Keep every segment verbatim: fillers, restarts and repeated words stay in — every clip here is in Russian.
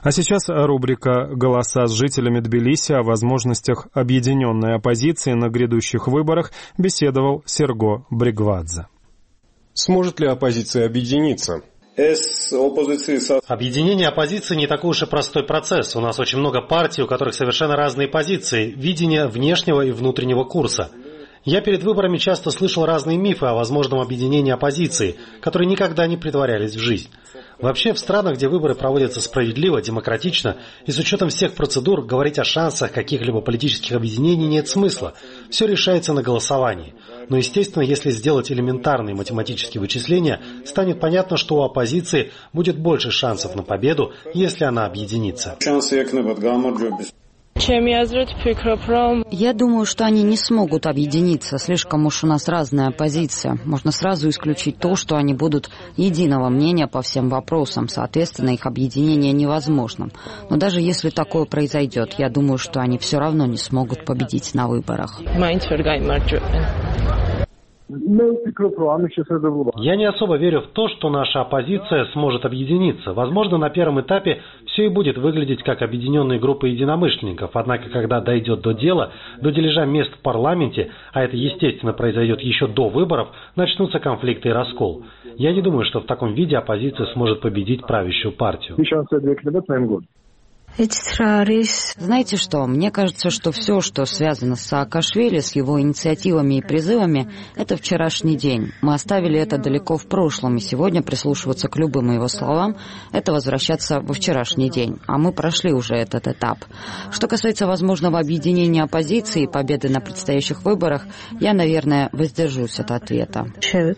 А сейчас рубрика «Голоса с жителями Тбилиси» о возможностях объединенной оппозиции на грядущих выборах беседовал Серго Брегвадзе. Сможет ли оппозиция объединиться? Объединение оппозиции не такой уж и простой процесс. У нас очень много партий, у которых совершенно разные позиции, видение внешнего и внутреннего курса. Я перед выборами часто слышал разные мифы о возможном объединении оппозиции, которые никогда не претворялись в жизнь. Вообще, в странах, где выборы проводятся справедливо, демократично и с учетом всех процедур, говорить о шансах каких-либо политических объединений нет смысла. Все решается на голосовании. Но, естественно, если сделать элементарные математические вычисления, станет понятно, что у оппозиции будет больше шансов на победу, если она объединится. Я думаю, что они не смогут объединиться. Слишком уж у нас разная позиция. Можно сразу исключить то, что они будут единого мнения по всем вопросам. Соответственно, их объединение невозможно. Но даже если такое произойдет, я думаю, что они все равно не смогут победить на выборах. Я не особо верю в то, что наша оппозиция сможет объединиться. Возможно, на первом этапе все и будет выглядеть как объединенные группы единомышленников. Однако, когда дойдет до дела, до дележа мест в парламенте, а это, естественно, произойдет еще до выборов, начнутся конфликты и раскол. Я не думаю, что в таком виде оппозиция сможет победить правящую партию. Знаете что, мне кажется, что все, что связано с Саакашвили, с его инициативами и призывами, это вчерашний день. Мы оставили это далеко в прошлом, и сегодня прислушиваться к любым его словам – это возвращаться во вчерашний день. А мы прошли уже этот этап. Что касается возможного объединения оппозиции и победы на предстоящих выборах, я, наверное, воздержусь от ответа.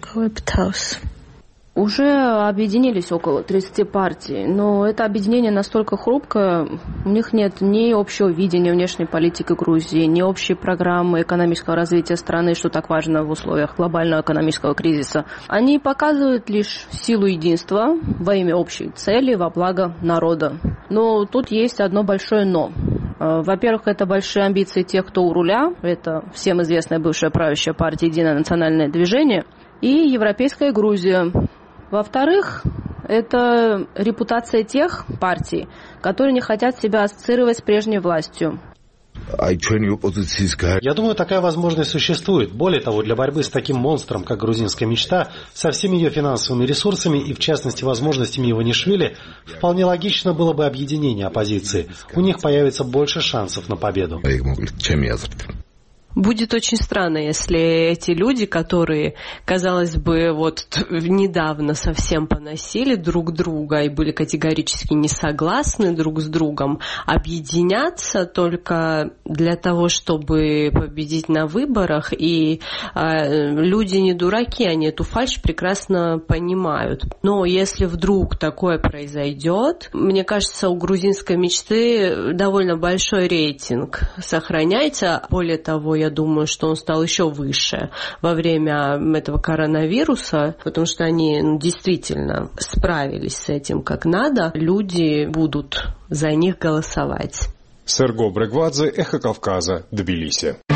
Уже объединились около тридцати партий, но это объединение настолько хрупкое, у них нет ни общего видения внешней политики Грузии, ни общей программы экономического развития страны, что так важно в условиях глобального экономического кризиса. Они показывают лишь силу единства во имя общей цели, во благо народа. Но тут есть одно большое «но». Во-первых, это большие амбиции тех, кто у руля, это всем известная бывшая правящая партия «Единое национальное движение», и Европейская Грузия. Во-вторых, это репутация тех партий, которые не хотят себя ассоциировать с прежней властью. Я думаю, такая возможность существует. Более того, для борьбы с таким монстром, как грузинская мечта, со всеми ее финансовыми ресурсами и, в частности, возможностями Иванишвили, вполне логично было бы объединение оппозиции. У них появится больше шансов на победу. Будет очень странно, если эти люди, которые, казалось бы, вот недавно совсем поносили друг друга и были категорически не согласны друг с другом, объединятся только для того, чтобы победить на выборах. И э, люди не дураки, они эту фальшь прекрасно понимают. Но если вдруг такое произойдет, мне кажется, у грузинской мечты довольно большой рейтинг сохраняется. Более того, я Я думаю, что он стал еще выше во время этого коронавируса, потому что они ну, действительно справились с этим как надо. Люди будут за них голосовать. Серго Брегвадзе, Эхо Кавказа, Тбилиси.